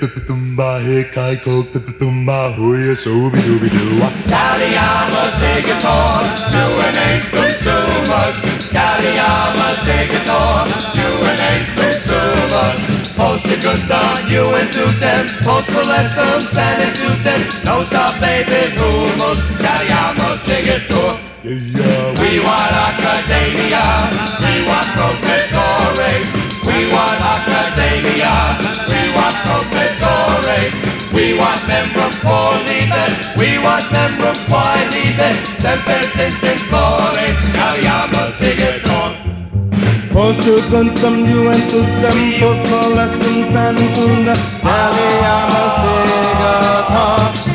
Tumba, hey, kai, coke, tumba, who is so be dooby doo. Kaliyama Segator, UNH consumers. Kaliyama Segator, UNH consumers. Post a good dog, you and to them. Post molest them, send it to them. No sub baby rumors. Kaliyama Segator. We want academia, we want professores. We want academia, we want professores. We want membrum por liber, we want membrum quae liber. Semper sint flores, Kaliyama Segator. Post judentum juventutem, post molestum sanitunda, Kaliyama Segator.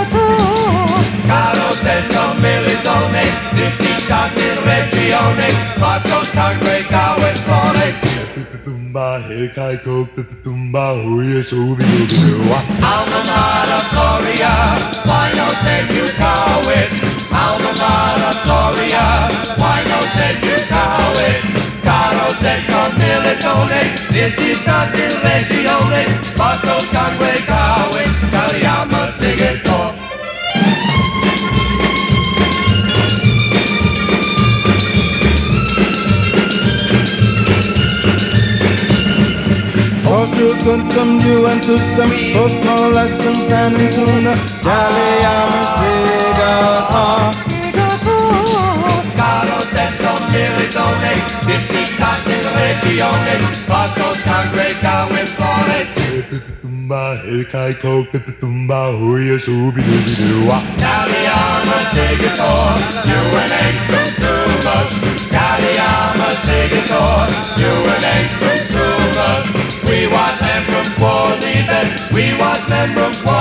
Caros et militones, disitat in regiones, passos congregavet flores. Tumba, hey, kai, coke, tumba, who is so be dooby doo. Alma mater Gloria, why no said you coward? Alma mater Gloria, why no said you coward? Caros et militones, disitat in regiones, passos congregavet, Kaliyama Segator. Post judentum juventutem, post molestum sanitunda, Kaliyama Segator. Caros et militones, disitat in regiones, passos congregavet flores. Tumba, hey, kai, coke, tumba, who is so be dooby doo. Kaliyama Segator, UNH consumers. Kaliyama Segator, UNH consumers. We want membrum quo liber, we want membrum quo